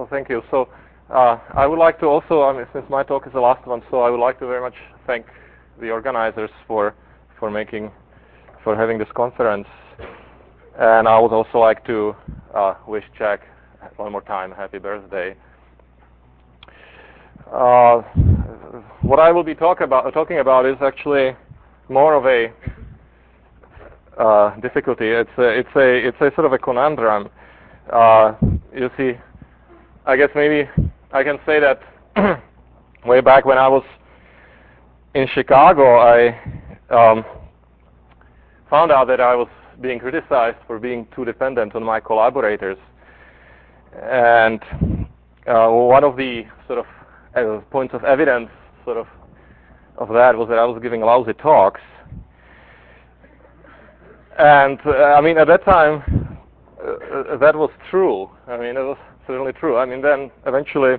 Well, thank you. So I would like to also, since my talk is the last one, so I would like to very much thank the organizers for having this conference. And I would also like to wish Jack one more time happy birthday. What I will be talking about is actually more of a difficulty. It's a sort of a conundrum. You see, I guess maybe I can say that way back when I was in Chicago, I found out that I was being criticized for being too dependent on my collaborators. And one of the sort of points of evidence of that was that I was giving lousy talks. And I mean, at that time, that was true. I mean, it was certainly true. I mean, then eventually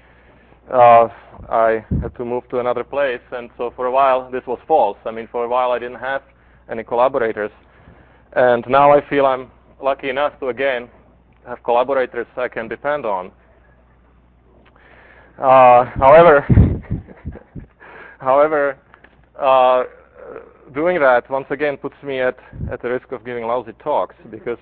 I had to move to another place, and so for a while this was false. I mean, for a while I didn't have any collaborators, and now I feel I'm lucky enough to again have collaborators I can depend on. However, doing that once again puts me at the risk of giving lousy talks, because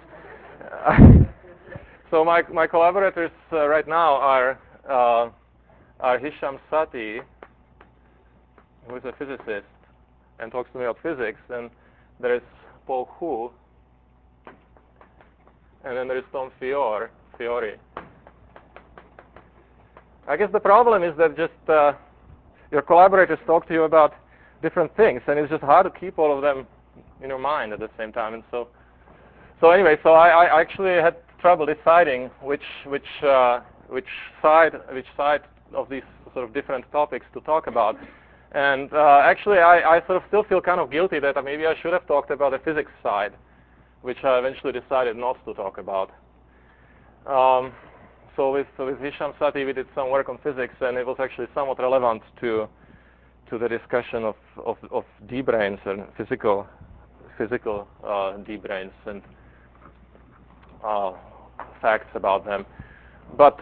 so my collaborators right now are Hisham Sati, who is a physicist and talks to me about physics, and there is Paul Hu, and then there is Tom Fiore. I guess the problem is that just your collaborators talk to you about different things, and it's just hard to keep all of them in your mind at the same time. And so anyway, so I actually had trouble deciding which side of these sort of different topics to talk about. And actually, I sort of still feel kind of guilty that maybe I should have talked about the physics side, which I eventually decided not to talk about. So with Hisham Sati, we did some work on physics, and it was actually somewhat relevant to the discussion of D-branes and physical D-branes and facts about them. But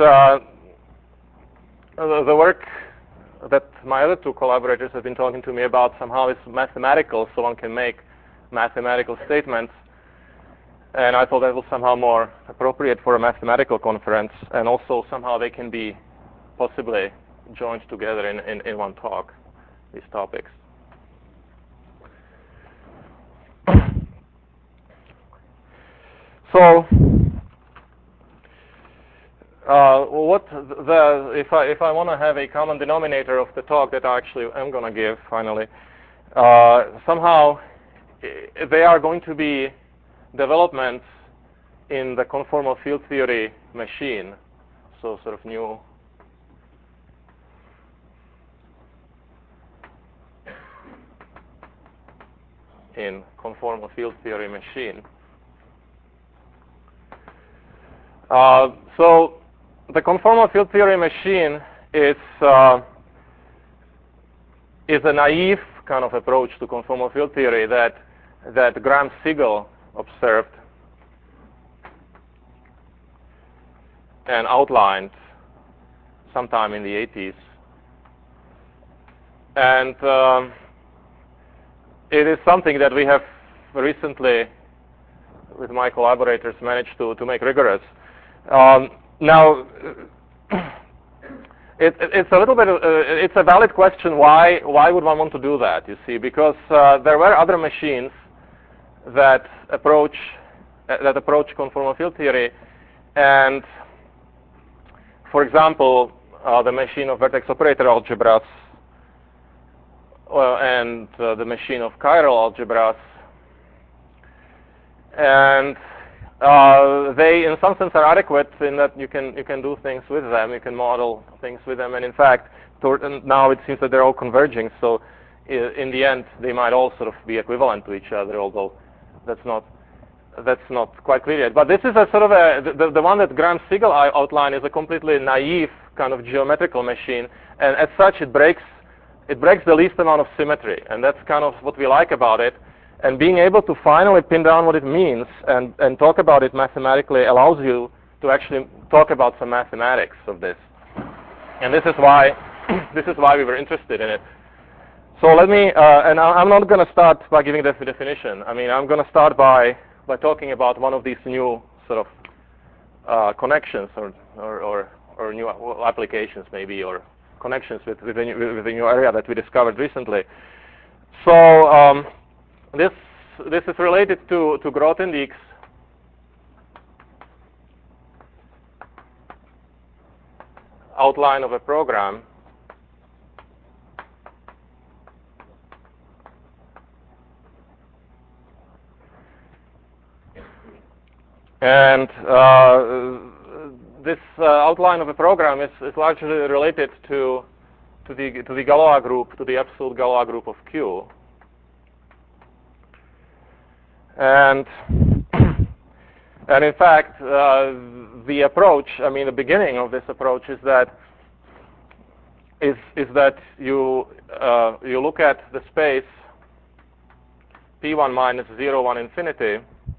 the work that my other two collaborators have been talking to me about somehow is mathematical, so one can make mathematical statements. And I thought that was somehow more appropriate for a mathematical conference, and also somehow they can be possibly joined together in one talk, these topics. So, if I want to have a common denominator of the talk that I actually am going to give finally, somehow they are going to be developments in the conformal field theory machine, so sort of new in conformal field theory machine. So the conformal field theory machine is a naive kind of approach to conformal field theory that Gram-Sigel observed and outlined sometime in the 80s. And it is something that we have recently, with my collaborators, managed to make rigorous. Now, it's a little bit. It's a valid question. Why would one want to do that? You see, because there were other machines that approach conformal field theory, and for example, the machine of vertex operator algebras and the machine of chiral algebras, and they, in some sense, are adequate in that you can do things with them, you can model things with them, and in fact, now it seems that they're all converging. So, in the end, they might all sort of be equivalent to each other, although that's not quite clear yet. But this is a sort of the one that Gram-Sigel outlined is a completely naive kind of geometrical machine, and as such, it breaks the least amount of symmetry, and that's kind of what we like about it. And being able to finally pin down what it means and talk about it mathematically allows you to actually talk about some mathematics of this. And this is why we were interested in it. So let me, and I'm not going to start by giving the definition. I mean, I'm going to start by talking about one of these new sort of connections or new applications maybe, or connections with the new area that we discovered recently. So this is related to Grothendieck's outline of a program. And this outline of a program is largely related to the Galois group, to the absolute Galois group of Q. And in fact, the approach, I mean, the beginning of this approach is that you look at the space P1 minus 0, 1, infinity,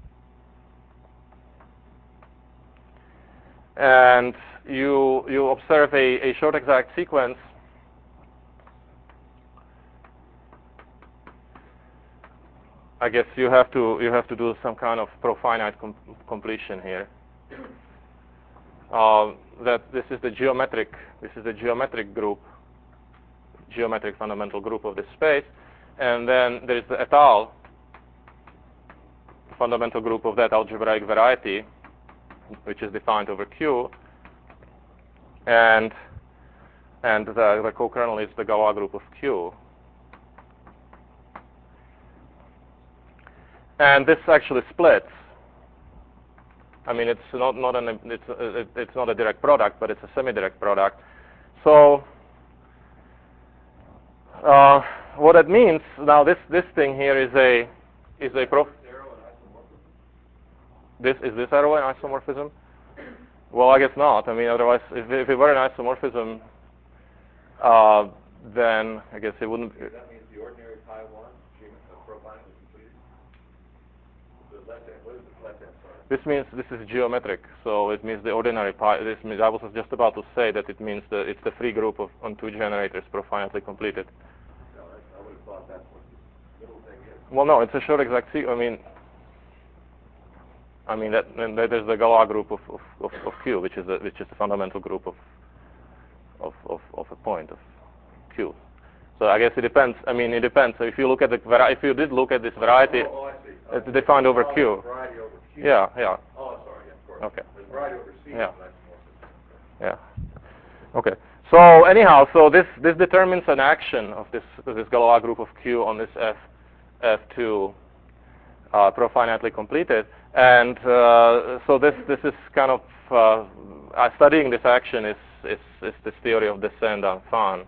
and you observe a short exact sequence I guess you have to do some kind of pro-finite completion here. That this is the geometric group, geometric fundamental group of this space, and then there is the étale fundamental group of that algebraic variety, which is defined over Q, and the co-kernel is the Galois group of Q. And this actually splits. I mean, it's not a direct product, but it's a semi-direct product. So what that means now, this thing here is a This is this arrow an isomorphism? Well, I guess not. I mean, otherwise, if it were an isomorphism, then I guess it wouldn't. That means the ordinary pi 1 profile is completed. The left hand. What is the left hand side? This means this is geometric, so it means the ordinary pi. This means I was just about to say that it means that it's the free group of on two generators profinitely completed. No, I would have thought that's what the middle thing is. Well, no, it's a short exact sequence. I mean that there's the Galois group of Q, which is the fundamental group of a point of Q. So I guess it depends. I mean, it depends. So if you look at if you did look at this variety, I see. it's defined over Q. Variety over Q. Yeah. Oh, sorry. Yeah, of course. Okay. There's variety over C. Yeah. That's Yeah. Okay. So anyhow, so this determines an action of this Galois group of Q on this F2 profinitely completed, and so this is kind of studying this action is this theory of descent enfin.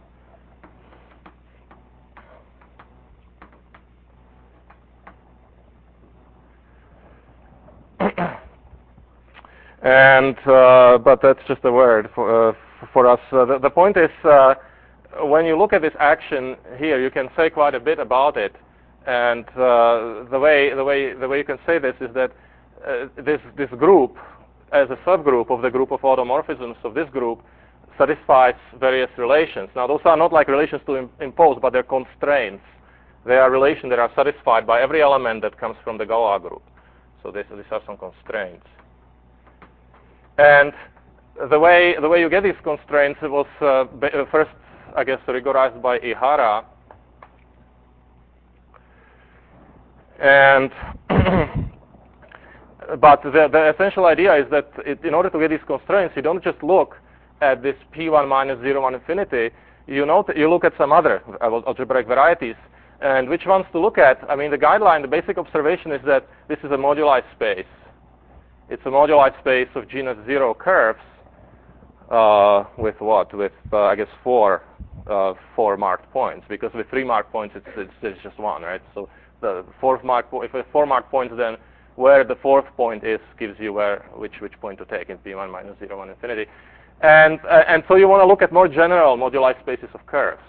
And but that's just a word for us. The point is, when you look at this action here, you can say quite a bit about it. And the way you can say this is that this group, as a subgroup of the group of automorphisms of this group, satisfies various relations. Now, those are not like relations to impose, but they're constraints. They are relations that are satisfied by every element that comes from the Galois group. So these are some constraints. And the way you get these constraints was first, I guess, rigorized by Ihara. And but the essential idea is that in order to get these constraints, you don't just look at this P1 minus 0, 1 infinity. You look at some other algebraic varieties. And which ones to look at? I mean, the guideline, the basic observation is that this is a moduli space. It's a moduli space of genus 0 curves with what? With I guess four marked points. Because with 3 marked points, it's just one, right? So the fourth marked point, if it's 4 marked points, then where the fourth point is gives you which point to take in P1 minus 0, 1 infinity. And so you want to look at more general moduli spaces of curves.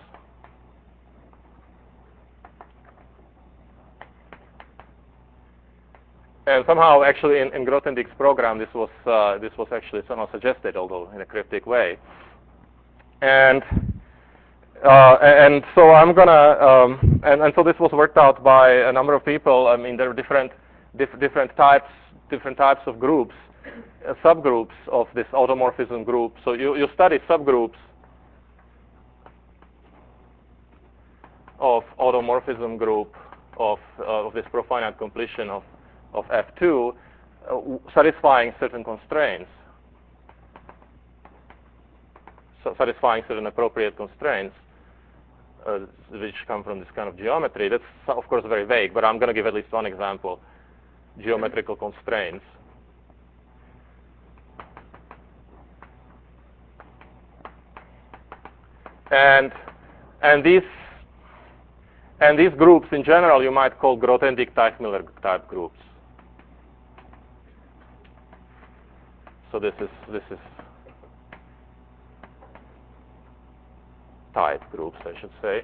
And somehow, actually, in Grothendieck's program, this was actually somehow suggested, although in a cryptic way. And so I'm gonna and so this was worked out by a number of people. I mean, there are different types of groups, subgroups of this automorphism group. So you study subgroups of automorphism group of this profinite completion of F2, satisfying certain constraints, satisfying certain appropriate constraints, which come from this kind of geometry. That's, of course, very vague, but I'm going to give at least one example: geometrical constraints. And these groups in general you might call Grothendieck-Teichmüller type groups. So this is type groups, I should say.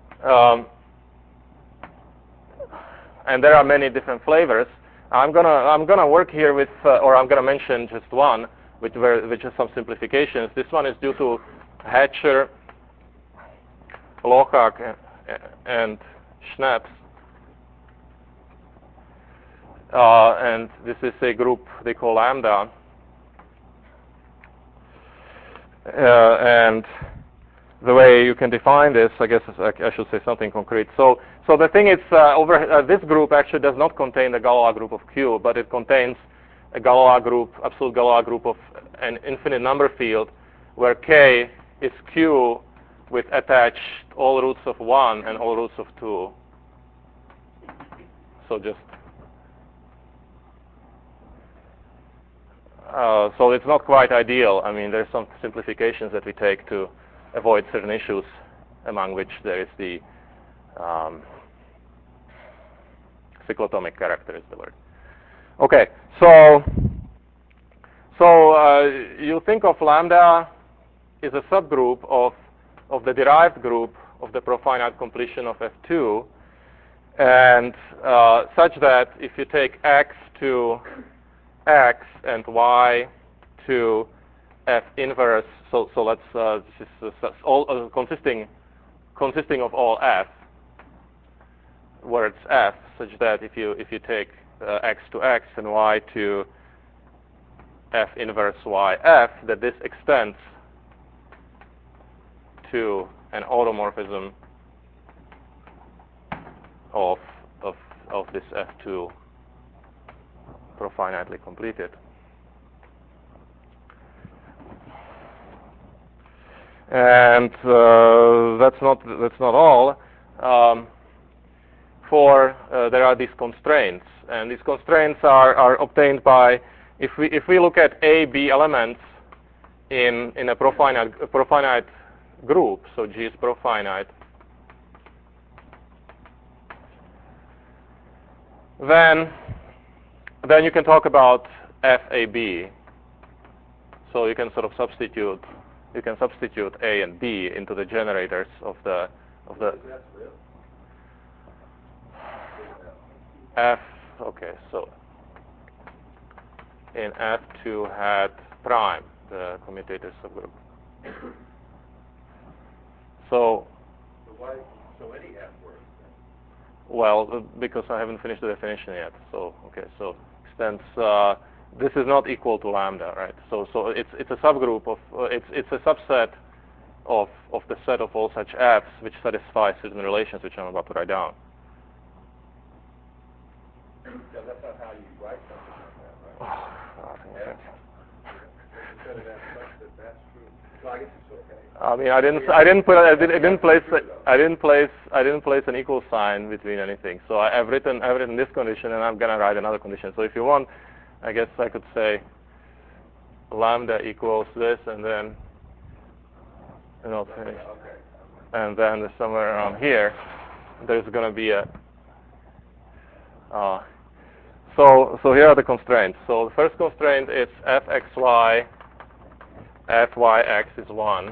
And there are many different flavors. I'm gonna work here with, or I'm gonna mention just one, which is some simplifications. This one is due to Hatcher, Lohak, and Schnaps. And this is a group they call lambda. And the way you can define this, I guess I should say something concrete. So the thing is, this group actually does not contain the Galois group of Q, but it contains a Galois group, absolute Galois group of an infinite number field, where K is Q with attached all roots of 1 and all roots of 2. So just so it's not quite ideal. I mean, there's some simplifications that we take to avoid certain issues, among which there is the cyclotomic character is the word. Okay, so you think of lambda is a subgroup of the derived group of the profinite completion of F2, and such that if you take X to X and Y to F inverse, so let's this is all consisting of all F, where it's F, such that if you take X to X and Y to F inverse Y F, that this extends to an automorphism of this F2 profinitely completed. And that's not all. There are these constraints, and these constraints are obtained by if we look at A, B elements in a profinite group. So G is profinite. Then you can talk about FAB. So you can sort of substitute A and B into the generators of the F. Okay, so in F2 hat prime, the commutator subgroup. So any F works then? Well, because I haven't finished the definition yet. So okay, so extends. This is not equal to lambda, right? So it's a subgroup of it's a subset of the set of all such Fs which satisfy certain relations which I'm about to write down. Yeah, that's not how you write something like that, right? You said it as such that that's true. So I guess it's okay. I mean, I didn't place an equal sign between anything. So I've written this condition, and I'm gonna write another condition. So if you want, I guess I could say lambda equals this, and then finish. Okay. And then somewhere around here, there's gonna be a. So here are the constraints. So the first constraint is fxy, fyx is 1.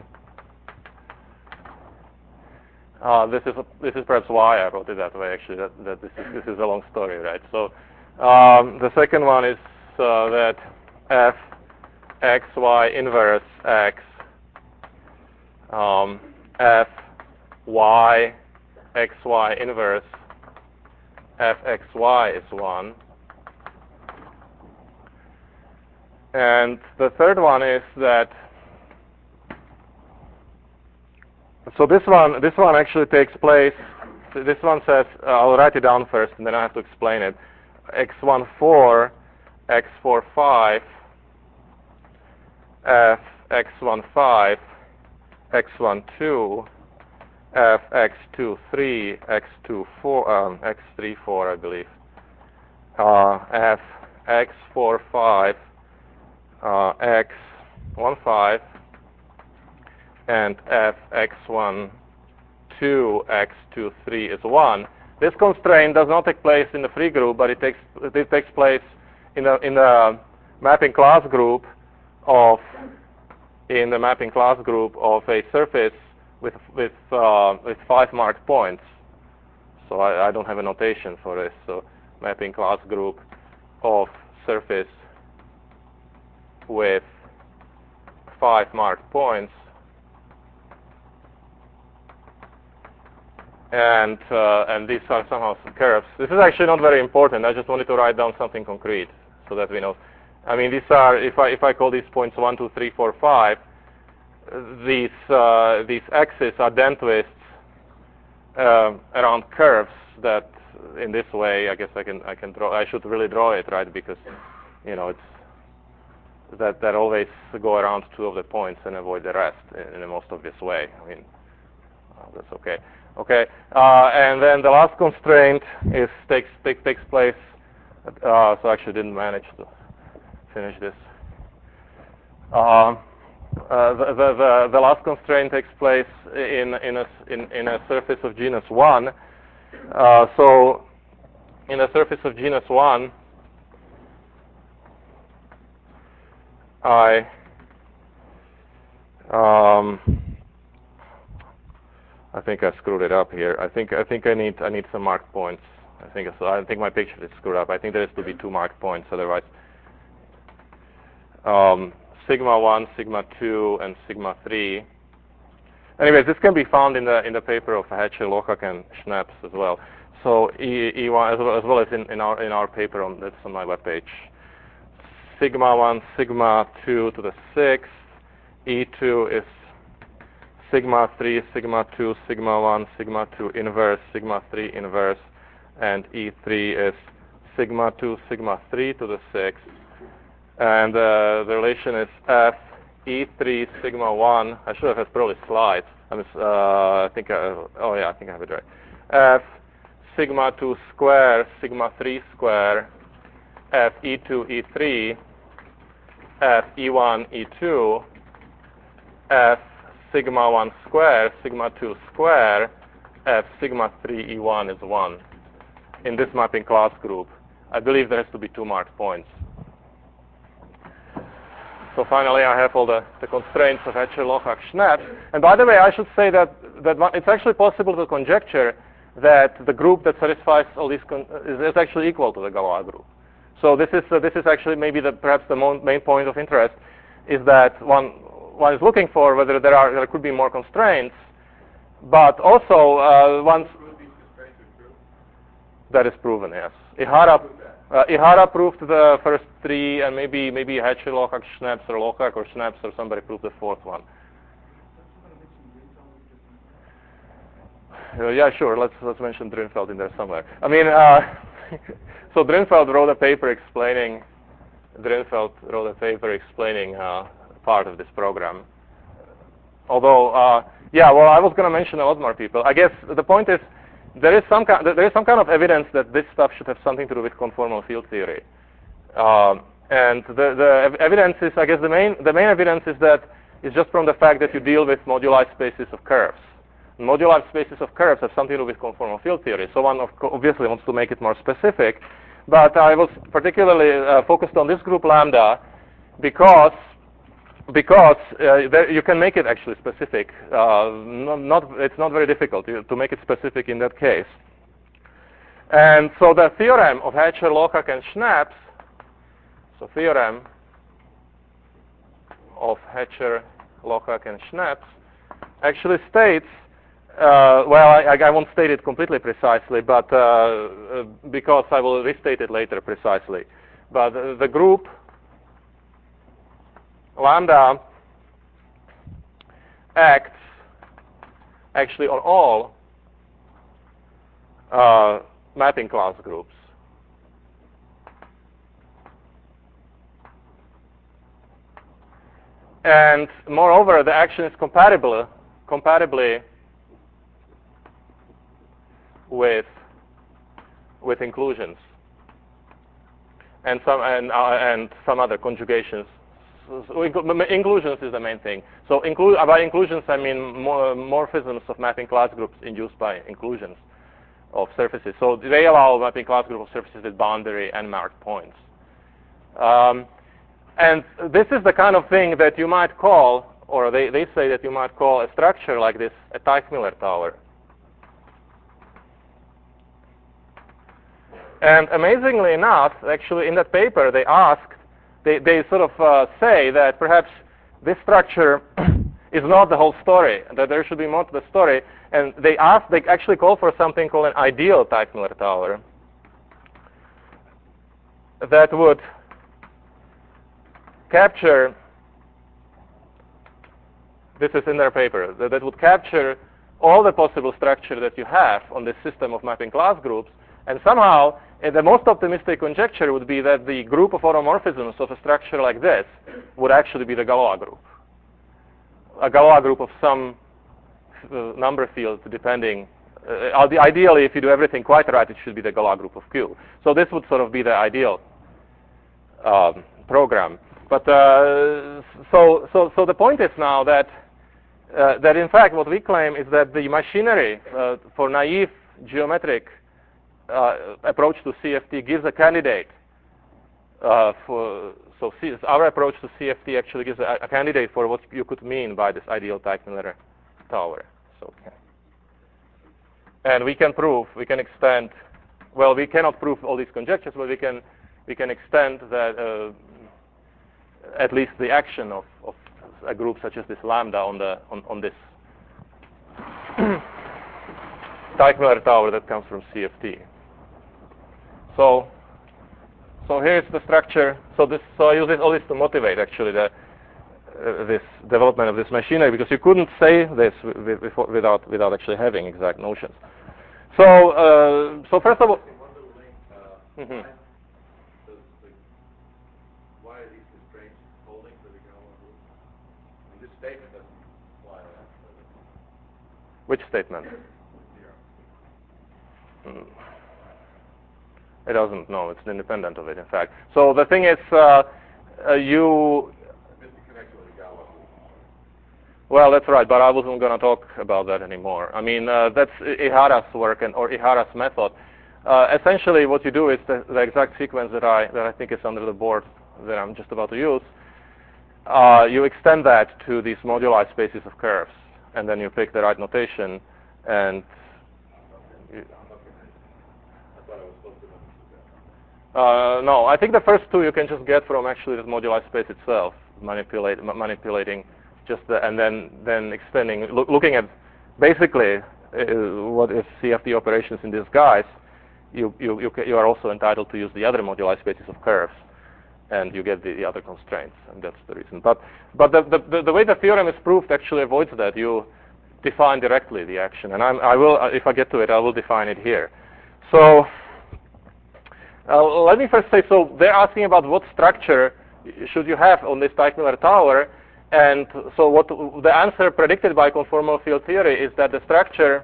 This is perhaps why I wrote it that way. Actually, that this is a long story, right? So The second one is that f x y inverse x f y x y inverse f x y is 1. And the third one is that, so this one actually takes place, this one says, I'll write it down first and then I have to explain it. x14, x45, f x15, x12, f x23, x24, x34, I believe, f x45, x15, and f x12, x23 is 1. This constraint does not take place in the free group, but it takes place in the mapping class group of a surface with 5 marked points. So I don't have a notation for this. So mapping class group of surface with 5 marked points, and these are somehow some curves. This is actually not very important. I just wanted to write down something concrete so that we know. I mean, these are, if I call these points 1, 2, 3, 4, 5, these axes are dentwists around curves that, in this way, I guess I can draw. I should really draw it, right? Because it's that always go around 2 of the points and avoid the rest in the most obvious way. I mean, that's okay. Okay, and then the last constraint takes place. So I actually didn't manage to finish this. The last constraint takes place in a surface of genus 1. So in a surface of genus 1, I think I screwed it up here. I think I need some marked points. I think my picture is screwed up. I think there has to be 2 marked points, otherwise. Sigma 1, sigma 2, and sigma 3. Anyways, this can be found in the paper of Hatcher, Lohak, and Schnaps as well. So E1 as well as in our paper that's on my webpage. Sigma 1, sigma 2 to the 6th. E2 is sigma 3, sigma 2, sigma 1, sigma 2 inverse, sigma 3 inverse, and E3 is sigma 2, sigma 3 to the 6th. And the relation is F E3 sigma 1. I should have probably slides. I think I have it right. F sigma 2 square, sigma 3 square, F E2 E3, F E1 E2, F sigma 1 square, sigma 2 square, F sigma 3 E1 is 1. In this mapping class group, I believe there has to be 2 marked points. So finally, I have all the constraints of Hatcher, Lohak, Schnaps. And by the way, I should say that it's actually possible to conjecture that the group that satisfies all these is actually equal to the Galois group. So this is actually maybe perhaps the main point of interest, is that one is looking for whether there could be more constraints, but also once that is proven, yes. Ihara proved the first 3, and maybe Hatcher, Lohak, Schnaps, or Lohak, or Schnaps, or somebody proved the 4th one. Yeah, sure. Let's mention Drinfeld in there somewhere. I mean, so Drinfeld wrote a paper explaining part of this program. Although, I was going to mention a lot more people. I guess the point is, there is some kind of evidence that this stuff should have something to do with conformal field theory, and the evidence is, I guess, the main evidence is that it's just from the fact that you deal with moduli spaces of curves. Moduli spaces of curves have something to do with conformal field theory. So one obviously wants to make it more specific, but I was particularly focused on this group lambda because you can make it actually specific. It's not very difficult to make it specific in that case. And so the theorem of Hatcher, Locke, and Schnapp's, so theorem of Hatcher, Locke, and Schnapp's actually states, well, I won't state it completely precisely, but because I will restate it later precisely. But the group lambda acts actually on all mapping class groups. And moreover, the action is compatibly with inclusions and some other conjugations. So inclusions is the main thing. So by inclusions, I mean morphisms of mapping class groups induced by inclusions of surfaces. So they allow mapping class group of surfaces with boundary and marked points. And this is the kind of thing that you might call, or they say that you might call a structure like this a Teichmüller tower. And amazingly enough, actually in that paper they sort of say that perhaps this structure is not the whole story, that there should be more to the story. And they actually call for something called an ideal Teichmüller tower that would capture, this is in their paper, that would capture all the possible structure that you have on this system of mapping class groups, and somehow the most optimistic conjecture would be that the group of automorphisms of a structure like this would actually be the Galois group. A Galois group of some number field depending, ideally if you do everything quite right, it should be the Galois group of Q. So this would sort of be the ideal program. But so the point is now that in fact what we claim is that the machinery for naive geometric approach to CFT gives a candidate our approach to CFT actually gives a candidate for what you could mean by this ideal Teichmüller tower. So, and we can extend. Well, we cannot prove all these conjectures, but we can extend that at least the action of a group such as this lambda on this Teichmüller tower that comes from CFT. So here's the structure. So I use all this to motivate actually this development of this machinery, because you couldn't say this without actually having exact notions. So first of all, why are these constraints holding for the Galois group? I mean, this statement doesn't apply to that. Which statement? It doesn't. No, it's independent of it, in fact. So the thing is, you. Well, that's right, but I wasn't going to talk about that anymore. I mean, that's Ihara's work or Ihara's method. Essentially, what you do is the exact sequence that I think is under the board that I'm just about to use. You extend that to these moduli spaces of curves, and then you pick the right notation, and. No, I think the first two you can just get from actually the moduli space itself, manipulating just and then extending, looking at basically what is CFT operations in disguise. You are also entitled to use the other moduli spaces of curves, and you get the other constraints, and that's the reason. But the way the theorem is proved actually avoids that. You define directly the action, and I will, if I get to it, I will define it here. So. Let me first say, so they're asking about what structure should you have on this Teichmüller tower, and so what the answer predicted by conformal field theory is that the structure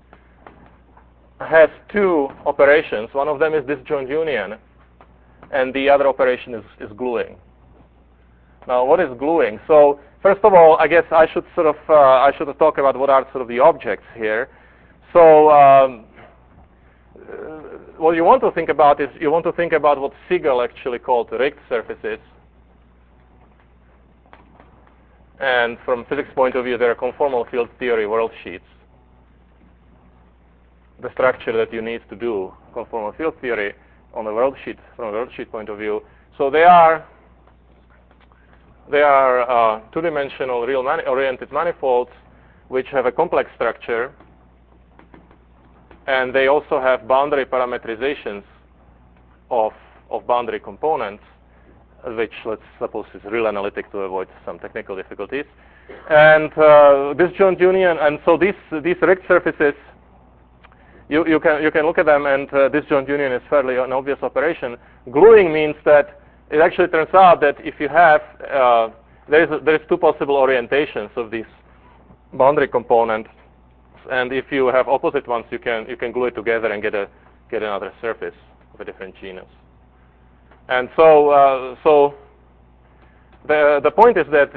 has two operations. One of them is disjoint union, and the other operation is gluing. Now, what is gluing? So first of all, I guess I should sort of talk about what are sort of the objects here. So. What you want to think about is what Siegel actually called rigged surfaces. And from physics point of view, there are conformal field theory world sheets the structure that you need to do conformal field theory on the worldsheet, from a worldsheet point of view. So they are two-dimensional real-oriented manifolds which have a complex structure, and they also have boundary parametrizations of boundary components, which let's suppose is real analytic to avoid some technical difficulties. And disjoint union, and so these rigged surfaces, you can look at them, and disjoint union is fairly an obvious operation. Gluing means that it actually turns out that if you have there is two possible orientations of these boundary components, and if you have opposite ones, you can glue it together and get another surface of a different genus. And so the point is that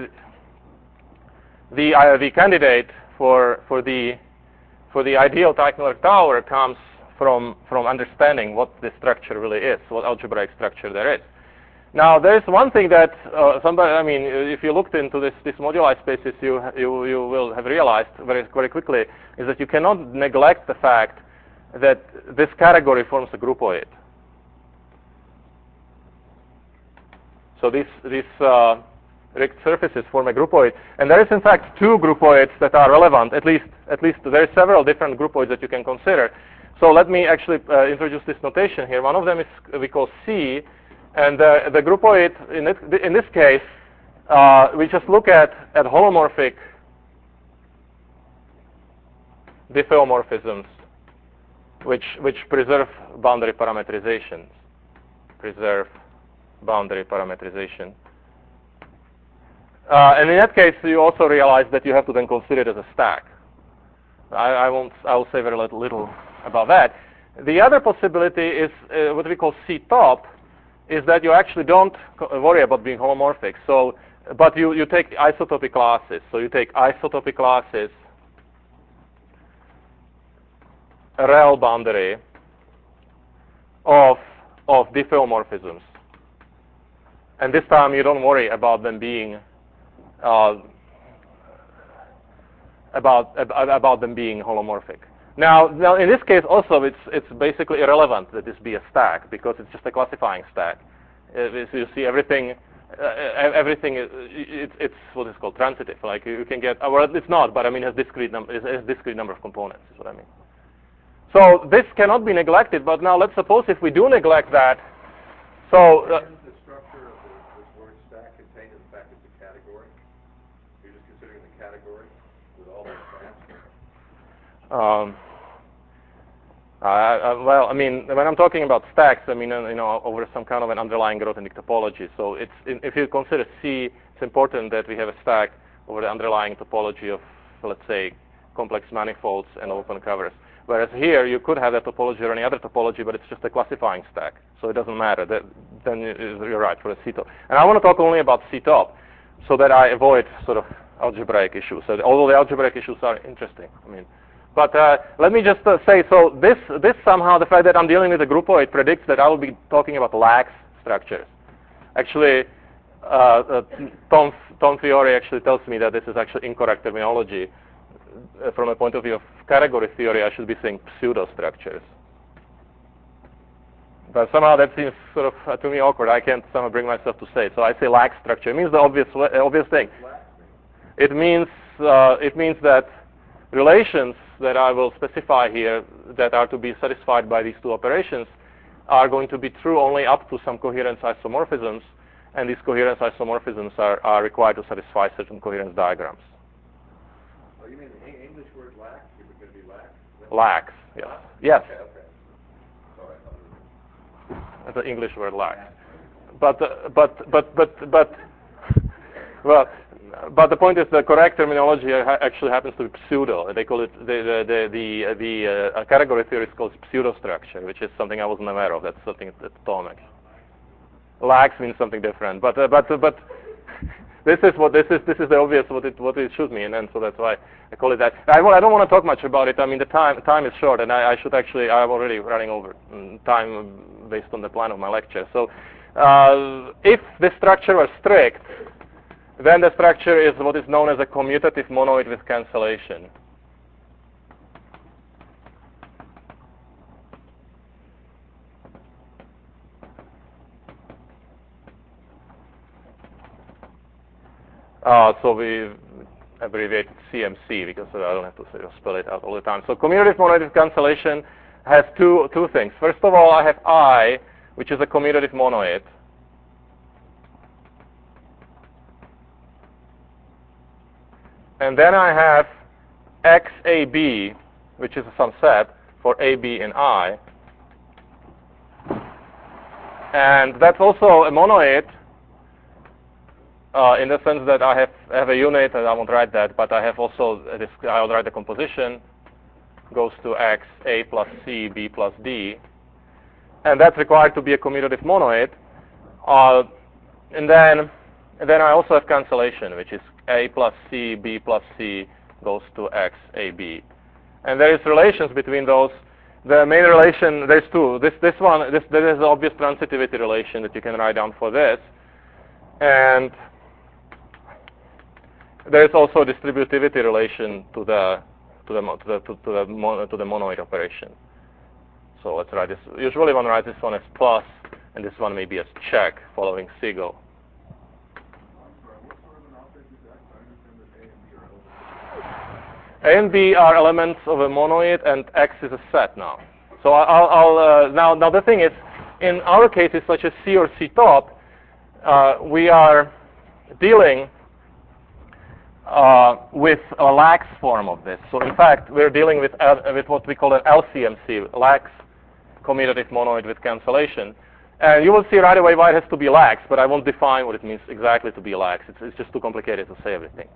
the candidate for the ideal Teichmüller tower comes from understanding what the structure really is, what algebraic structure there is. Now, there is one thing that if you looked into this moduli spaces, you will have realized very quickly is that you cannot neglect the fact that this category forms a groupoid. So these rigged surfaces form a groupoid, and there is in fact two groupoids that are relevant. At least there are several different groupoids that you can consider. So let me actually introduce this notation here. One of them is we call C, and the groupoid in this case we just look at holomorphic diffeomorphisms which preserve boundary parametrizations. And in that case, you also realize that you have to then consider it as a stack. I will say very little about that. The other possibility is what we call C-top, is that you actually don't worry about being homomorphic. So, but you take isotopy classes. So you take isotopy classes, a real boundary of diffeomorphisms, and this time you don't worry about them being about them being holomorphic. Now in this case also it's basically irrelevant that this be a stack because it's just a classifying stack. You see everything it's what is called transitive. Like you can get, well it's not, but I mean it has discrete number of components is what I mean. So this cannot be neglected. But now let's suppose if we do neglect that. So isn't the structure of this word stack contained in the fact it's a category? You're just considering the category with all the stacks? Well, I mean, when I'm talking about stacks, I mean, over some kind of an underlying Grothendieck topology. So if you consider C, it's important that we have a stack over the underlying topology of, let's say, complex manifolds and open covers. Whereas here, you could have that topology or any other topology, but it's just a classifying stack, so it doesn't matter. Then you're right for a C-top. And I want to talk only about C-top, so that I avoid sort of algebraic issues. So although the algebraic issues are interesting, I mean. But let me just say, so this somehow, the fact that I'm dealing with a groupoid predicts that I will be talking about lax structures. Actually, Tom Fiore actually tells me that this is actually incorrect terminology. From a point of view of category theory, I should be saying pseudo-structures. But somehow that seems sort of to me awkward. I can't somehow bring myself to say it. So I say lax structure. It means the obvious thing. It means that relations that I will specify here that are to be satisfied by these two operations are going to be true only up to some coherence isomorphisms, and these coherence isomorphisms are required to satisfy certain coherence diagrams. Oh, you mean the English word lax? Is it going to be lax? Lax, yes. Yes. Okay. Sorry. That's an English word, lax. But the point is the correct terminology actually happens to be pseudo. They call it the category theory is called pseudo-structure, which is something I wasn't aware of. That's something that Tom actually. Lax means something different, but this is the obvious what it should mean, and so that's why I call it that. I don't want to talk much about it. I mean the time is short, and I'm already running over time based on the plan of my lecture. So if the structure was strict, then the structure is what is known as a commutative monoid with cancellation. So we abbreviate CMC because I don't have to spell it out all the time. So commutative monoid cancellation has two things. First of all, I have I, which is a commutative monoid. And then I have XAB, which is some set for AB and I. And that's also a monoid in the sense that I have a unit, and I won't write that, but I have also this. I'll write the composition goes to X, A plus C, B plus D, and that's required to be a commutative monoid. And then I also have cancellation, which is A plus C, B plus C goes to X, A, B, and there is relations between those. The main relation, there's two. There is an obvious transitivity relation that you can write down for this, and there is also a distributivity relation to the monoid operation. So let's write this. Usually one writes this one as plus, and this one maybe as check following SIGO. A and B are elements of a monoid, and X is a set now. So now the thing is, in our cases such as C or C top, we are dealing with a lax form of this. So in fact, we're dealing with what we call an LCMC, lax commutative monoid with cancellation. And you will see right away why it has to be lax, but I won't define what it means exactly to be lax. It's just too complicated to say everything.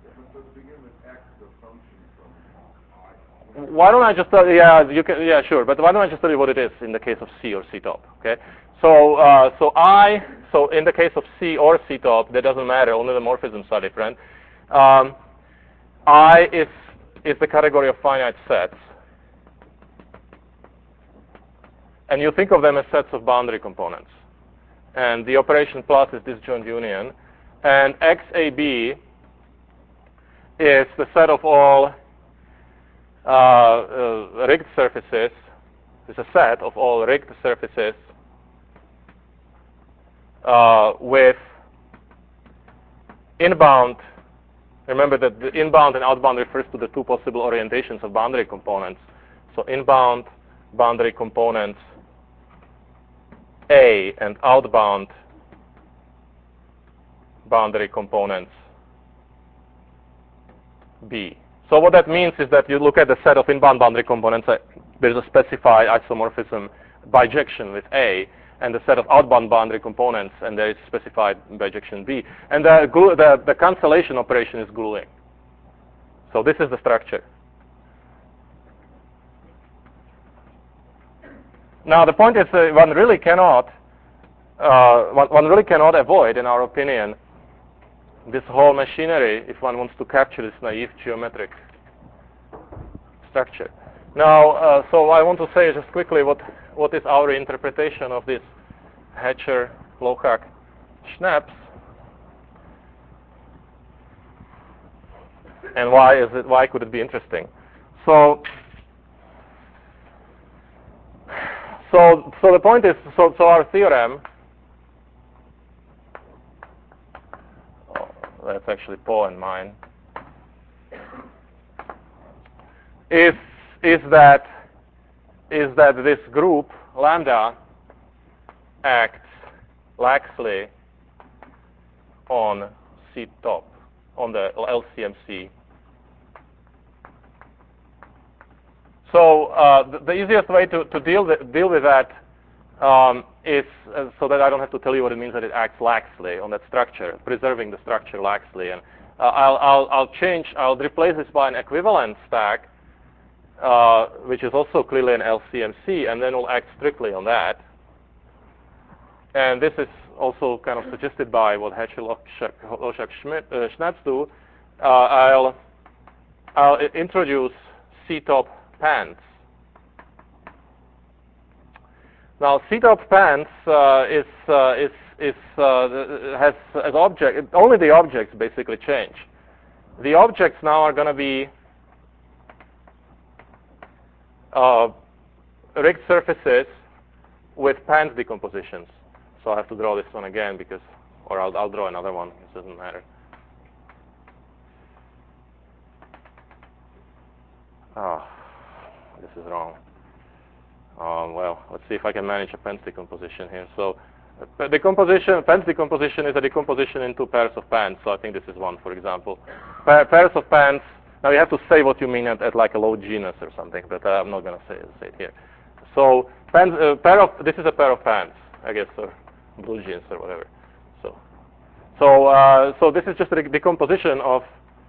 Why don't I just tell you? Yeah, you can. Yeah, sure. But why don't I just tell you what it is in the case of C or C top? Okay. So in the case of C or C top, that doesn't matter. Only the morphisms are different. I is the category of finite sets, and you think of them as sets of boundary components. And the operation plus is disjoint union, and XAB is the set of all rigged surfaces. It's a set of all rigged surfaces with inbound. Remember that the inbound and outbound refers to the two possible orientations of boundary components. So inbound boundary components A and outbound boundary components B. So what that means is that you look at the set of inbound boundary components, there's a specified isomorphism bijection with A, and the set of outbound boundary components, and there is specified bijection B. And the cancellation operation is gluing. So this is the structure. Now the point is one really cannot avoid, in our opinion, this whole machinery if one wants to capture this naive geometric structure. Now, so I want to say just quickly what is our interpretation of this Hatcher, Lohak, Schnaps, and why could it be interesting? So the point is, so our theorem, that's actually Paul and mine, is that this group lambda acts laxly on C top, on the LCMC. So the easiest way to deal with that is so that I don't have to tell you what it means that it acts laxly on that structure, preserving the structure laxly. And I'll replace this by an equivalent stack, which is also clearly an LCMC, and then we'll act strictly on that. And this is also kind of suggested by what Hatcher, Lohak, Schnaps do. I'll introduce C-top pants. Now, C-top pants has as object, only the objects basically change. The objects now are going to be rigged surfaces with pants decompositions. So I have to draw this one again or I'll draw another one. It doesn't matter. Oh, this is wrong. Well, let's see if I can manage a Pence decomposition here. So Pence decomposition is a decomposition into pairs of Pence. So I think this is one, for example. Pairs of Pence. Now you have to say what you mean at like a low genus or something, but I'm not going to say it here. So this is a pair of Pence, I guess, or blue jeans or whatever. So this is just a decomposition of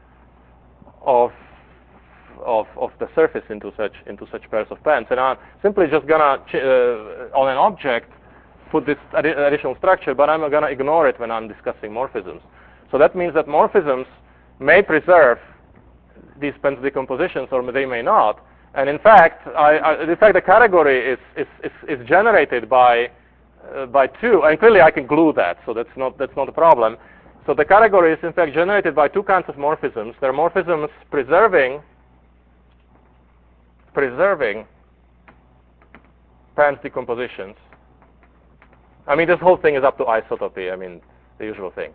the surface into such pairs of Pence, and I'm simply just gonna on an object put this additional structure, but I'm gonna ignore it when I'm discussing morphisms. So that means that morphisms may preserve these Pence decompositions, or they may not. And in fact, the category is generated by two, and clearly I can glue that, so that's not a problem. So the category is in fact generated by two kinds of morphisms. There are morphisms preserving Pence decompositions. I mean, this whole thing is up to isotopy. I mean, the usual thing.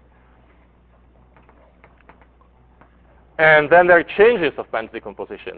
And then there are changes of Pence decompositions.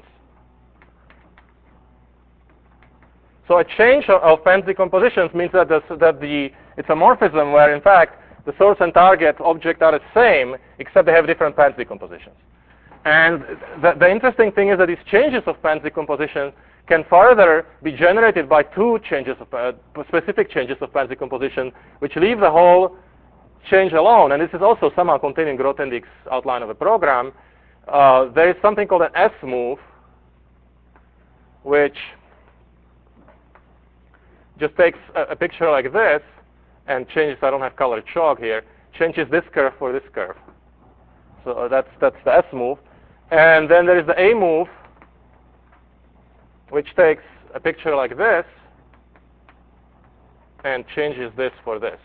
So a change of Pence decompositions means that it's a morphism where, in fact, the source and target object are the same, except they have different Pence decompositions. And the interesting thing is that these changes of Pence decomposition can further be generated by two specific changes of Pence decomposition, which leave the whole change alone. And this is also somehow contained in Grothendieck's outline of a program. There is something called an S move, which just takes a picture like this and changes, I don't have colored chalk here, changes this curve for this curve. So that's the S move. And then there is the A move, which takes a picture like this and changes this for this.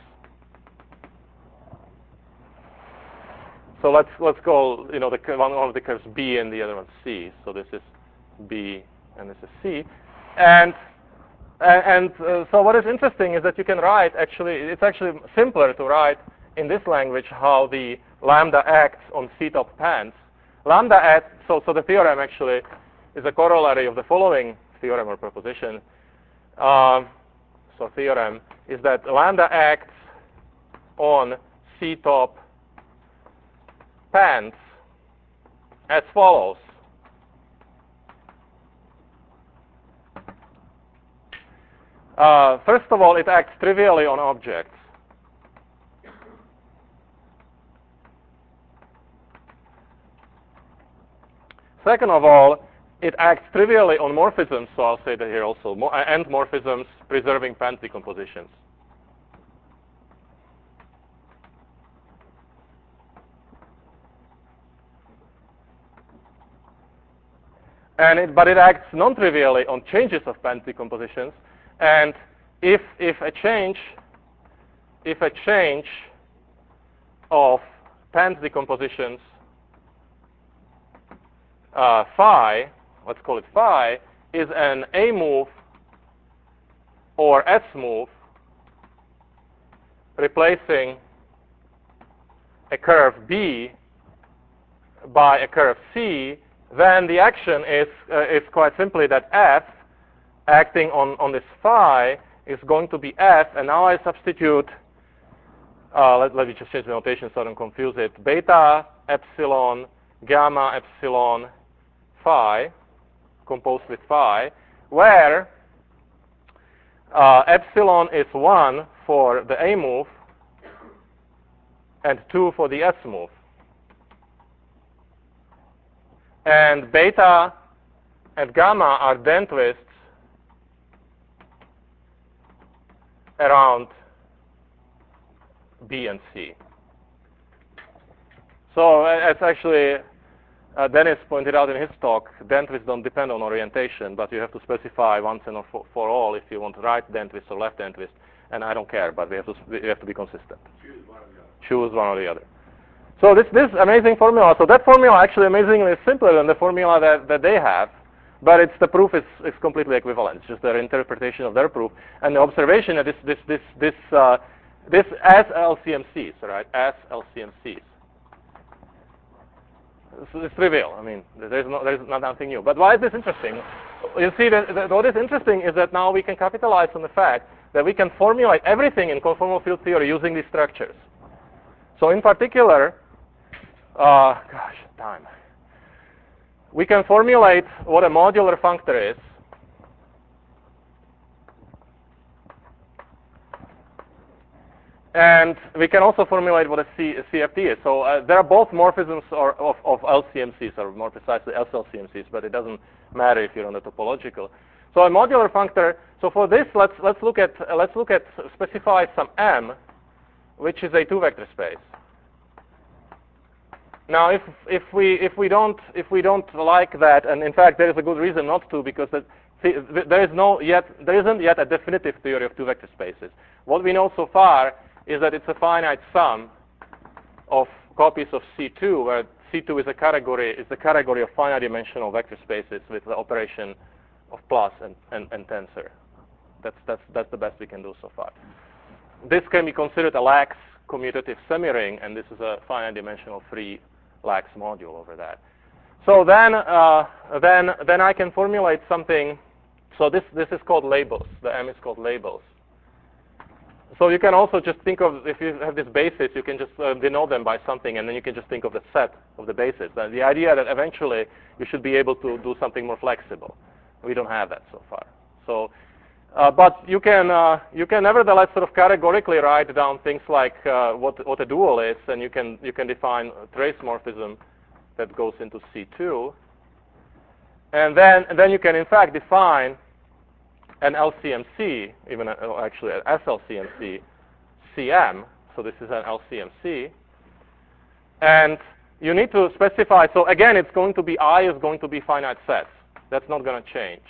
So let's call, one of the curves B and the other one C. So this is B and this is C. And so what is interesting is that you can write, it's actually simpler to write in this language how the lambda acts on C-top Pence. Lambda acts, so the theorem actually is a corollary of the following theorem or proposition. So theorem is that lambda acts on C-top Pence as follows. First of all, it acts trivially on objects. Second of all, it acts trivially on morphisms, so I'll say that here also, and morphisms preserving Pence decompositions. But it acts non-trivially on changes of Pence decompositions. And if a change of Pence decompositions phi, let's call it phi, is an A move or S move replacing a curve B by a curve C, then the action is quite simply that F acting on this phi is going to be F, and now I substitute, let me just change the notation so I don't confuse it, beta epsilon gamma epsilon phi, composed with phi, where epsilon is 1 for the A move and 2 for the S move. And beta and gamma are dent twists around B and C. So it's actually, Dennis pointed out in his talk, dent twists don't depend on orientation, but you have to specify once and for all if you want right dent twist or left dent twist. And I don't care, but we have to be consistent. Choose one or the other. So this amazing formula. So that formula actually amazingly is simpler than the formula that they have, but the proof is completely equivalent. It's just their interpretation of their proof and the observation that this as LCMCs, right? As LCMCs. It's trivial. I mean, there's nothing new. But why is this interesting? You see, what is interesting is that now we can capitalize on the fact that we can formulate everything in conformal field theory using these structures. So in particular, we can formulate what a modular functor is. And we can also formulate what a CFT is. So there are both morphisms of LCMCs, or more precisely SLCMCs, but it doesn't matter if you're on the topological. So a modular functor. So for this, let's specify some M, which is a two-vector space. Now, if we don't like that, and in fact there is a good reason not to, because there isn't yet a definitive theory of two-vector spaces. What we know so far is that it's a finite sum of copies of C2, where C2 is the category of finite dimensional vector spaces with the operation of plus and tensor. That's the best we can do so far. This can be considered a lax commutative semiring, and this is a finite dimensional free lax module over that. So then I can formulate something. So this is called labels. The M is called labels. So you can also just think of, if you have this basis, you can just denote them by something, and then you can just think of the set of the basis. And the idea that eventually you should be able to do something more flexible. We don't have that so far. So, but you can nevertheless sort of categorically write down things like what a dual is, and you can define trace morphism that goes into C2, and then you can in fact define an LCMC, even actually an SLCMC, CM. So this is an LCMC, and you need to specify. So again, it's going to be I is going to be finite sets. That's not going to change.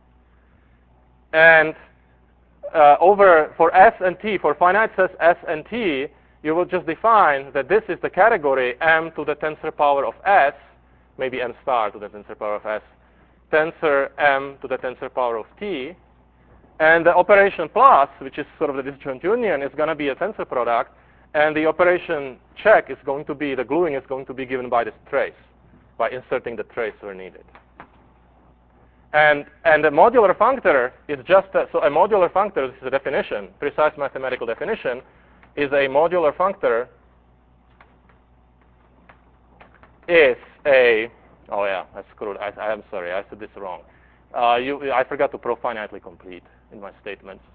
And for S and T, for finite sets S and T, you will just define that this is the category M to the tensor power of S, maybe M star to the tensor power of S, tensor M to the tensor power of T, and the operation plus, which is sort of the disjoint union, is going to be a tensor product, and the operation check is going to be, the gluing is going to be given by this trace, by inserting the trace where needed. And a modular functor is just so a modular functor, this is a definition, precise mathematical definition, is a modular functor is a, oh yeah, I screwed, I'm sorry, I said this wrong. I forgot to profinitely complete in my statements.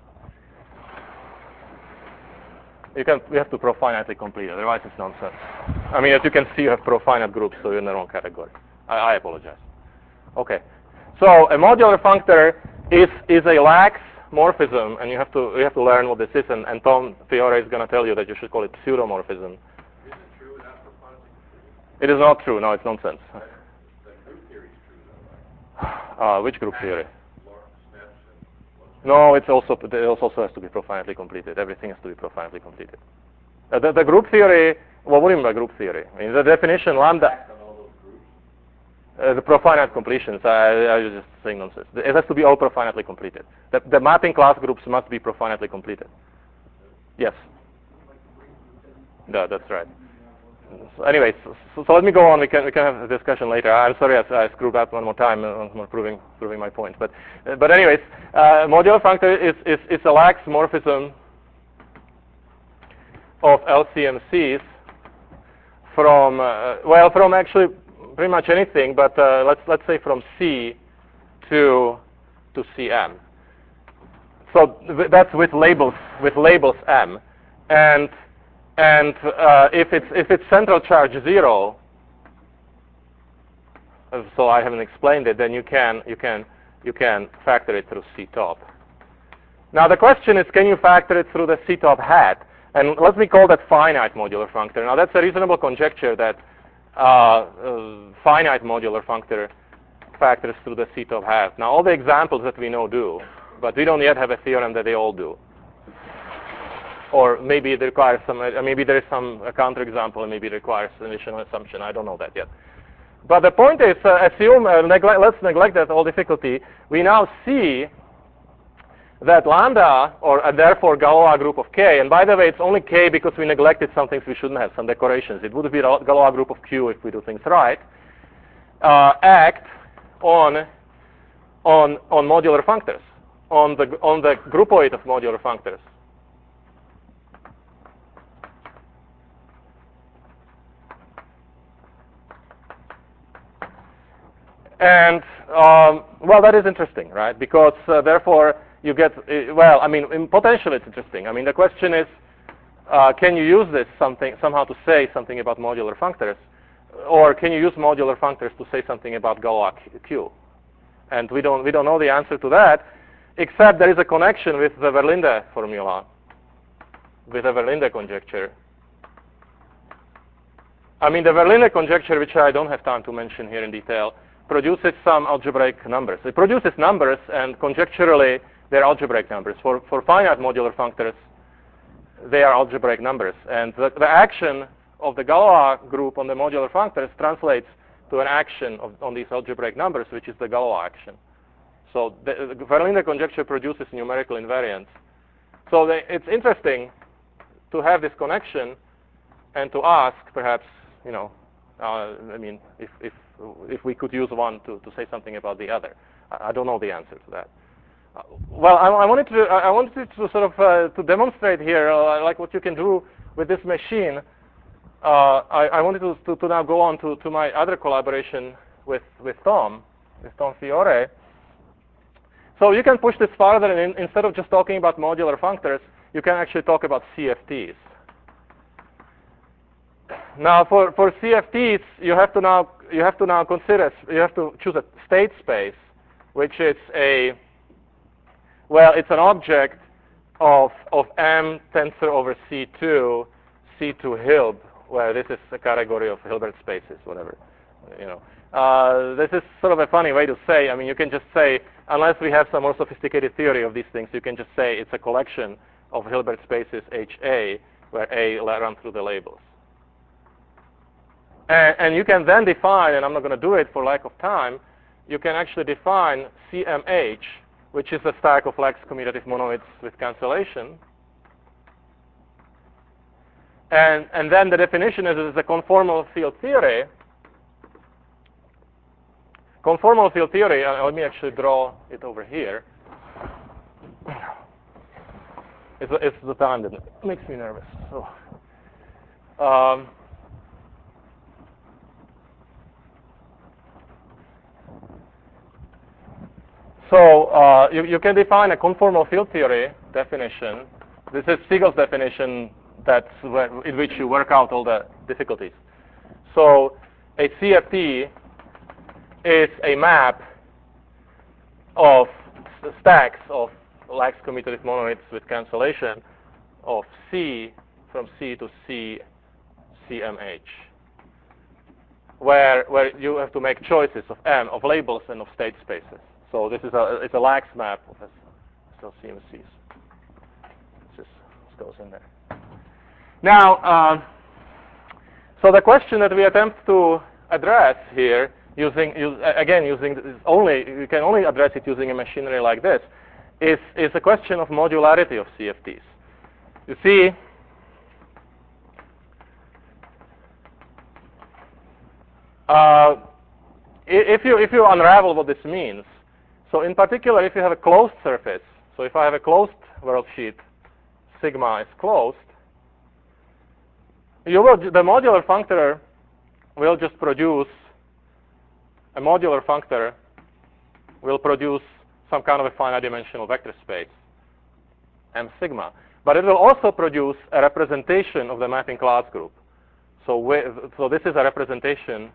We have to profinitely complete, otherwise it's nonsense. I mean, as you can see, you have profinite groups, so you're in the wrong category. I apologize. Okay. So a modular functor is a lax morphism, and you have to learn what this is. And Tom Fiore is going to tell you that you should call it pseudomorphism. Is it true without profinitely? It is not true. No, it's nonsense. The group theory is true, though, right? Which group theory? Smith and No, it also has to be profinitely completed. Everything has to be profinitely completed. The group theory. What do you mean by group theory? I mean, the definition lambda. The profinite completions, I was just saying nonsense. It has to be all profinitely completed. The mapping class groups must be profinitely completed. Yes. Yeah, that's right. So anyways, so let me go on. We can have a discussion later. I'm sorry I screwed up one more time on proving my point. But anyways, modular functor is a lax morphism of LCMCs from actually pretty much anything, but let's say from C to CM. So that's with labels M, and if it's central charge 0, so I haven't explained it, then you can factor it through C top. Now the question is, can you factor it through the C top hat? And let me call that finite modular functor. Now that's a reasonable conjecture that finite modular functor factors through the C top hat. Now all the examples that we know do, but we don't yet have a theorem that they all do. Or maybe it requires maybe there is some counterexample, and maybe it requires an additional assumption. I don't know that yet. But the point is, let's neglect that all difficulty. We now see that lambda, or therefore Galois group of K, and by the way, it's only K because we neglected some things we shouldn't have, some decorations. It would be a Galois group of Q if we do things right. act on modular functors, on the groupoid of modular functors. And well, that is interesting, right? Because therefore you get well. I mean, in potential, it's interesting. I mean, the question is, can you use this somehow to say something about modular functors, or can you use modular functors to say something about Galois Q? And we don't know the answer to that, except there is a connection with the Verlinde formula, with the Verlinde conjecture. I mean, the Verlinde conjecture, which I don't have time to mention here in detail, produces some algebraic numbers. It produces numbers, and conjecturally, they're algebraic numbers. For finite modular functors, they are algebraic numbers. And the action of the Galois group on the modular functors translates to an action on these algebraic numbers, which is the Galois action. So the Verlinde conjecture produces numerical invariants. So it's interesting to have this connection and to ask, perhaps, you know, I mean, if we could use one to say something about the other. I don't know the answer to that. Well, I wanted to sort of to demonstrate here, like what you can do with this machine. I wanted to now go on to my other collaboration with Tom Fiore. So you can push this farther, and instead of just talking about modular functors, you can actually talk about CFTs. Now, for CFTs, you have to now consider, you have to choose a state space, which is it's an object of M tensor over C2 Hilb, where this is a category of Hilbert spaces, whatever, you know. This is sort of a funny way to say. I mean, you can just say, unless we have some more sophisticated theory of these things, you can just say it's a collection of Hilbert spaces HA, where A run through the labels. And you can then define, and I'm not going to do it for lack of time, you can actually define CMH, which is a stack of lax commutative monoids with cancellation. And then the definition is a conformal field theory. Conformal field theory, let me actually draw it over here. It's the time that makes me nervous. So you can define a conformal field theory definition. This is Siegel's definition in which you work out all the difficulties. So a CFT is a map of stacks of lax commutative monoids with cancellation of C from C to C, CMH, where you have to make choices of M, of labels and of state spaces. So this is it's a lax map of still CMCs. This goes in there. Now, so the question that we attempt to address here, you can only address it using a machinery like this, is a question of modularity of CFTs. You see, if you unravel what this means, so in particular, if you have a closed surface, so if I have a closed world sheet, sigma is closed, the modular functor will just produce, a modular functor will produce some kind of a finite dimensional vector space, M sigma. But it will also produce a representation of the mapping class group. So this is a representation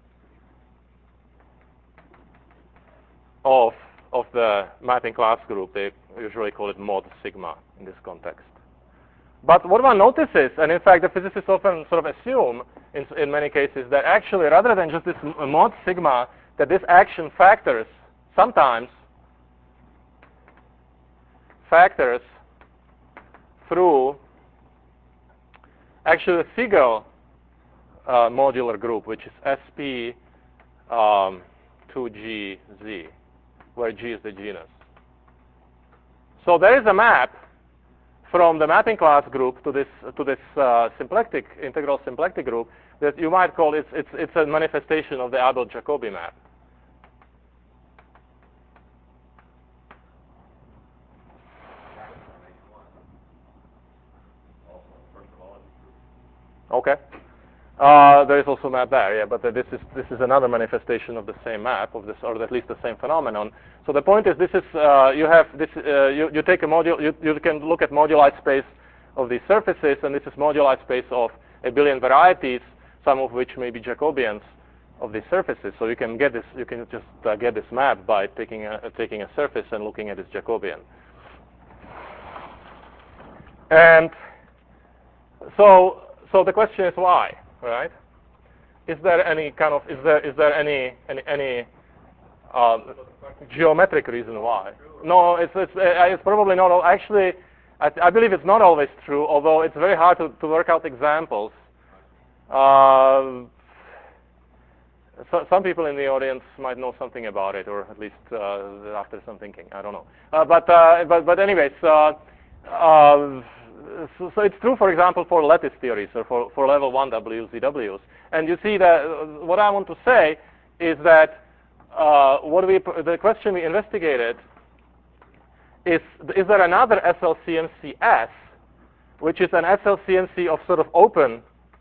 of the mapping class group. They usually call it mod sigma in this context. But what one notices, and in fact the physicists often sort of assume in many cases, that actually rather than just this mod sigma, that this action sometimes factors through actually the Siegel modular group, which is SP 2GZ, where G is the genus. So there is a map from the mapping class group to this symplectic integral symplectic group that you might call it's a manifestation of the Abel-Jacobi map. Okay. There is also a map there, yeah, but this is another manifestation of the same map of this, or at least the same phenomenon. So the point is, this is you have this. You take a module. You can look at moduli space of these surfaces, and this is moduli space of a billion varieties, some of which may be Jacobians of these surfaces. So you can get this. You can just get this map by taking a surface and looking at its Jacobian. And so the question is why, right? Is there any kind of is there any geometric reason why? No, it's probably not. Actually, I believe it's not always true. Although it's very hard to work out examples. So some people in the audience might know something about it, or at least after some thinking. I don't know. But anyways. So it's true, for example, for lattice theories or for level 1 WZWs. And you see that what I want to say is that the question we investigated is there another SLCMC-S, which is an SLCMC of sort of open,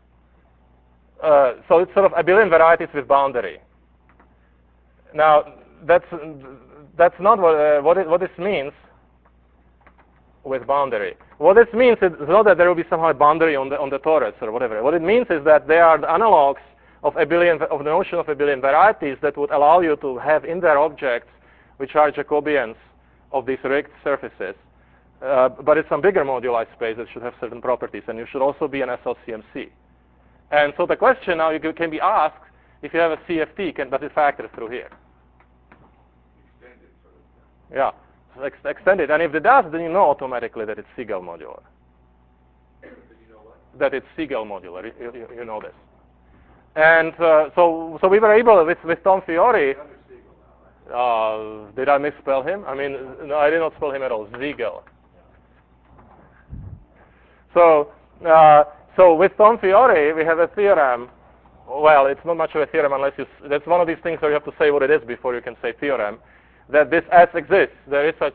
so it's sort of a billion varieties with boundary. Now, that's not what this means. With boundary. What this means is not that there will be somehow a boundary on the torus or whatever. What it means is that they are the analogs of the notion of a billion varieties that would allow you to have in there objects which are Jacobians of these rigged surfaces. But it's some bigger moduli space that should have certain properties, and you should also be an SLCMC. And so the question now can be asked, if you have a CFT, does it factor through here? Yeah. Extended, and if it does, then you know automatically that it's Siegel modular. You know what? That it's Siegel modular. You know this. And so we were able with Tom Fiori. Did I misspell him? I mean, no, I did not spell him at all. Siegel. So with Tom Fiori, we have a theorem. Well, it's not much of a theorem unless that's one of these things where you have to say what it is before you can say theorem. That this S exists. There is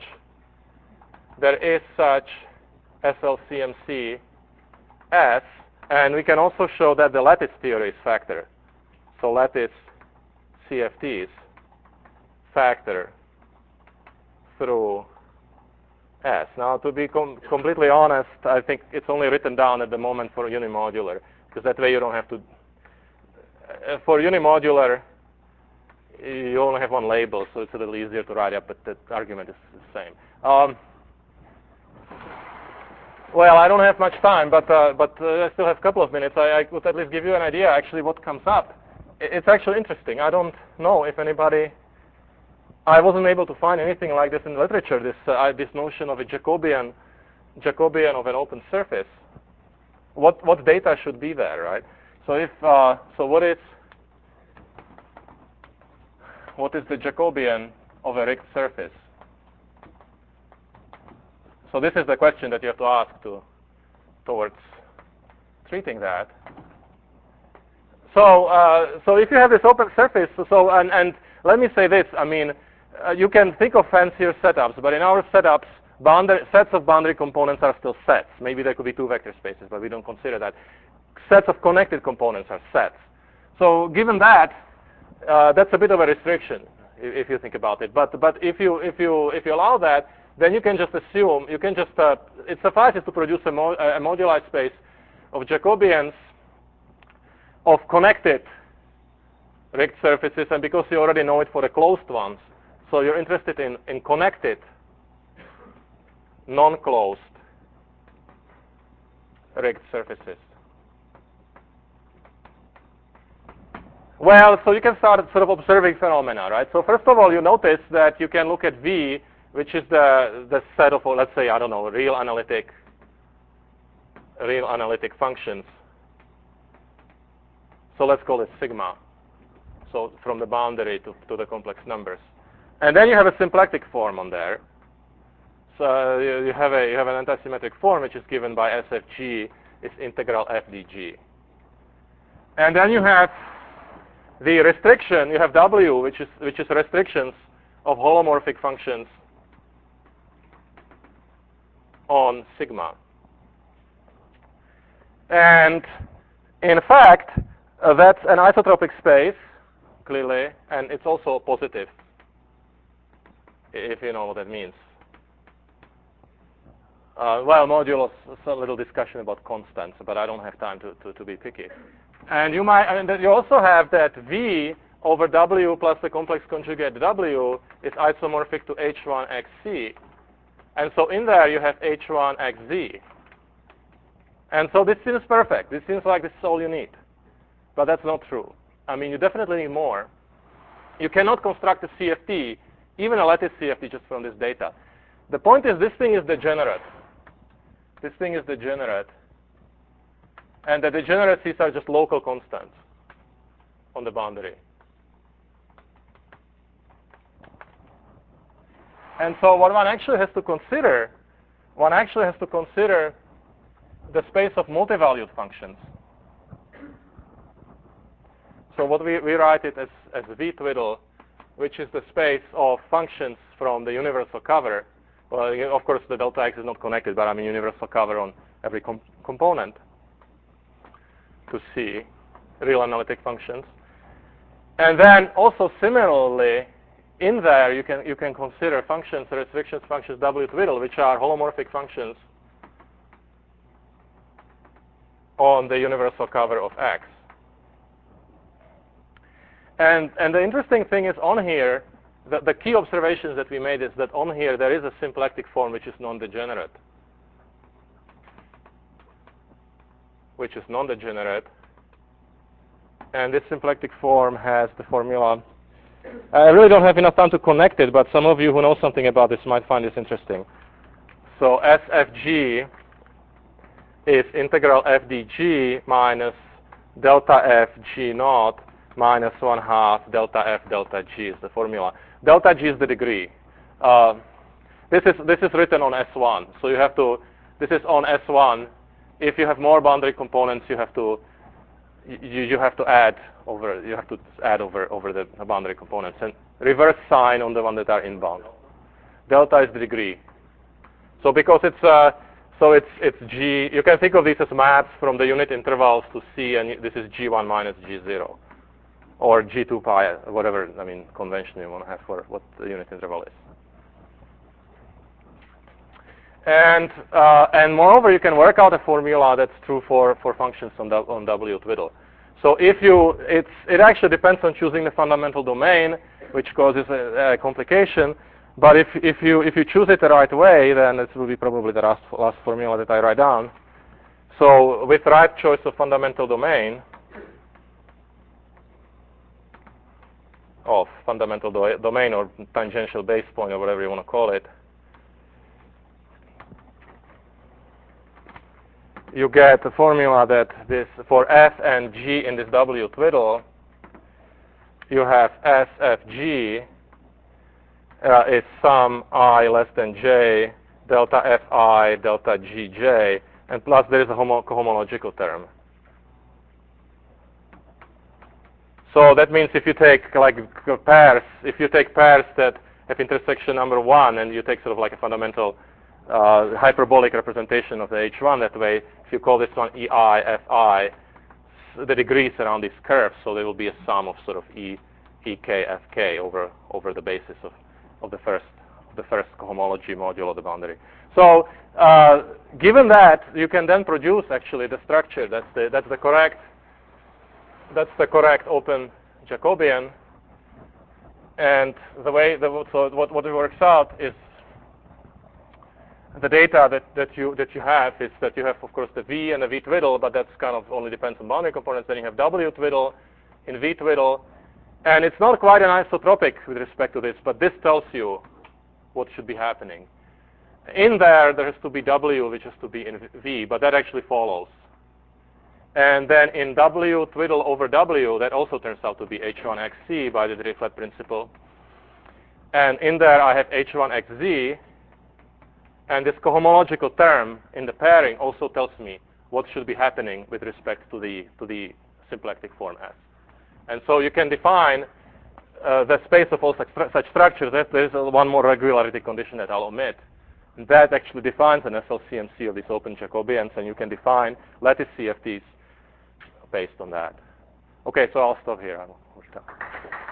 such SLCMC S, and we can also show that the lattice theories factor. So lattice CFTs factor through S. Now, to be completely honest, I think it's only written down at the moment for unimodular, because that way you don't have to. For unimodular, you only have one label, so it's a little easier to write up, but the argument is the same. Well, I don't have much time, but I still have a couple of minutes. I could at least give you an idea, actually, what comes up. It's actually interesting. I don't know if anybody. I wasn't able to find anything like this in the literature. This notion of a Jacobian of an open surface. What data should be there, right? So what is the Jacobian of a rigged surface? So this is the question that you have to ask towards treating that. So if you have this open surface, and let me say this, I mean, you can think of fancier setups, but in our setups, sets of boundary components are still sets. Maybe there could be two vector spaces, but we don't consider that. Sets of connected components are sets. So given that, that's a bit of a restriction if you think about it. But if you allow that, then you can just assume it suffices to produce a moduli space of Jacobians of connected rigged surfaces, and because you already know it for the closed ones, so you're interested in connected, non-closed rigged surfaces. Well, so you can start sort of observing phenomena, right? So first of all, you notice that you can look at V, which is the set of, let's say, I don't know, real analytic functions. So let's call it sigma. So from the boundary to the complex numbers. And then you have a symplectic form on there. you have an antisymmetric form which is given by SFG is integral FDG. And then you have the restriction. You have W, which is restrictions of holomorphic functions on sigma. And in fact, that's an isotropic space, clearly, and it's also positive, if you know what that means. Well, modulus, a little discussion about constants, but I don't have time to be picky. And you also have that V over W plus the complex conjugate W is isomorphic to H1XC. And so in there you have H1XZ. And so this seems perfect. This seems like this is all you need. But that's not true. I mean, you definitely need more. You cannot construct a CFT, even a lattice CFT, just from this data. The point is this thing is degenerate. This thing is degenerate. And the degeneracies are just local constants on the boundary. And so what one actually has to consider, the space of multi-valued functions. So what we write it as V twiddle, which is the space of functions from the universal cover. Well, of course, the delta X is not connected, but I mean universal cover on every component to C, real analytic functions. And then also similarly, in there you can consider functions, restrictions functions W twiddle, which are holomorphic functions on the universal cover of X. And the interesting thing is on here, the key observations that we made is that on here there is a symplectic form which is non-degenerate. And this symplectic form has the formula. I really don't have enough time to connect it, but some of you who know something about this might find this interesting. So SFG is integral FDG minus delta F G naught minus 1/2 delta F delta G is the formula. Delta G is the degree. This is written on S1. So you have to. This is on S1. If you have more boundary components, you have to add over. You have to add over the boundary components and reverse sign on the one that are inbound. Delta is the degree. So because it's G. You can think of these as maps from the unit intervals to C, and this is G1 minus G0. Or G2 pi, whatever, convention you want to have for what the unit interval is. And moreover, you can work out a formula that's true for functions on W twiddle. So it actually depends on choosing the fundamental domain, which causes a complication. But if you choose it the right way, then it will be probably the last formula that I write down. So with right choice of fundamental domain, domain or tangential base point or whatever you want to call it, you get a formula that this for F and G in this W twiddle, you have SFG is sum I less than J delta Fi delta Gj, and plus there is a cohomological term. So that means if you take pairs, that have intersection number 1, and you take sort of like a fundamental hyperbolic representation of the H1 that way, if you call this one EI, Fi, the degrees around these curves, so there will be a sum of sort of EK, Fk over the basis of the first cohomology module of the boundary. So given that, you can then produce actually the structure. That's the correct open Jacobian. And what it works out is the data that you have is that you have, of course, the V and the V twiddle, but that's kind of only depends on boundary components. Then you have W twiddle in V twiddle, and it's not quite an isotropic with respect to this, but this tells you what should be happening. In there has to be W, which has to be in V, but that actually follows. And then in W twiddle over W, that also turns out to be H1XC by the Dirichlet principle. And in there I have H1XZ, And this cohomological term in the pairing also tells me what should be happening with respect to the symplectic form S. And so you can define the space of all such structures. There is one more regularity condition that I'll omit. And that actually defines an SLCMC of these open Jacobians, and you can define lattice CFTs based on that. Okay, so I'll stop here.